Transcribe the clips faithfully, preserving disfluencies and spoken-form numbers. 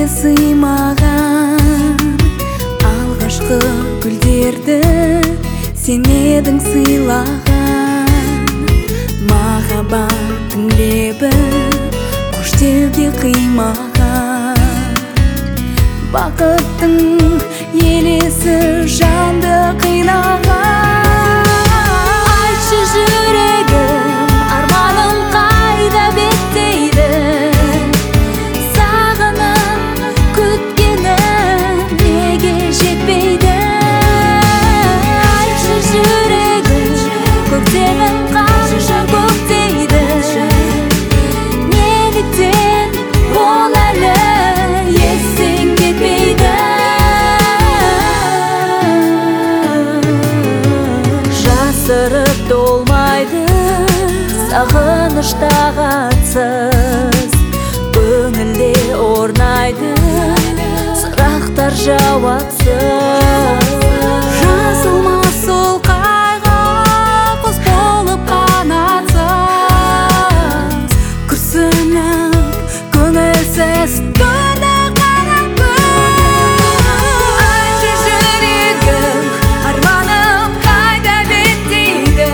сыймаған алғашқы гүлдерді сен едің сыйлаған. Махаббаттың лебі қош деуге қимаған. Бақыттың елесі жанды қинаған. Айтшы жүрегім, арманым қайда беттейді? Сағынып күткенім неге жетпейді? Айтшы жүрегім, көктемім қанша көктейді? Неліктен ол әлі естен кетпейді? Жасырып толмайды сағыныш тағатсыз, көңілде орнайды сұрақтар жауапсыз. Жазылмас ол қайғы құс болып қанатсыз, күрсініп көңілсіз көрді қара күн. Айтшы жүрегім, арманым қайда беттейді?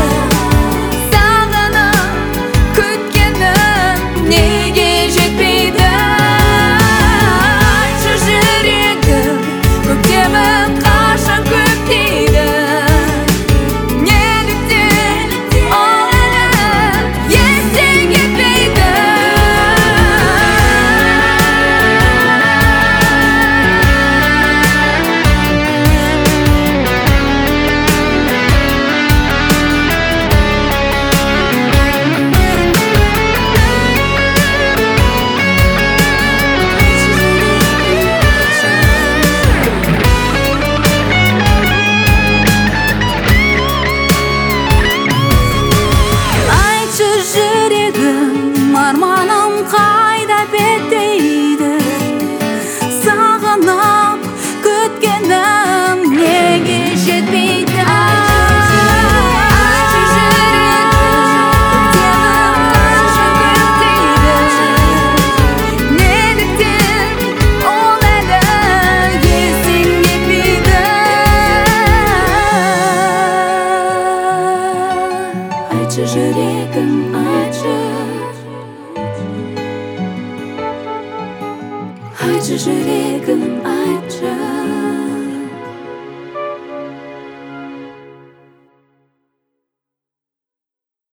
Сағынып күткенім неге жетпейді? Айтшы жүрегім, көктемім қашан көктейді? Неліктен ол әлі естен кетпейді? Айтшы жүрегім, арманым қайда беттейді? Сағынып күткенім неге жетпейді? Айтшы жүрегім, көктемім қашан көктейді? Неліктен ол әлі естен кетпейді? Айтшы жүрегім, айтшы. Айтшы жүрегім,